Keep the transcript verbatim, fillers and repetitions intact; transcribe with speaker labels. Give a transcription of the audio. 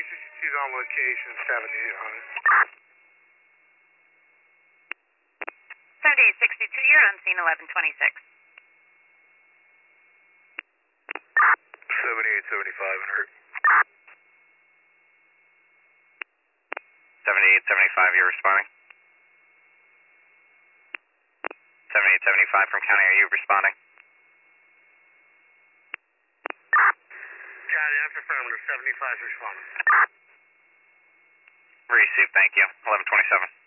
Speaker 1: sixty-two's on location, seventy-eight hundred.
Speaker 2: seventy-eight sixty-two, you're on scene eleven twenty-six.
Speaker 1: seventy-eight seventy-five en route.
Speaker 3: seventy-eight seventy-five, you're responding. seventy-eight seventy-five from county, are you responding?
Speaker 1: County, after affirmative, seventy-five responding.
Speaker 3: Received, thank you. eleven twenty-seven.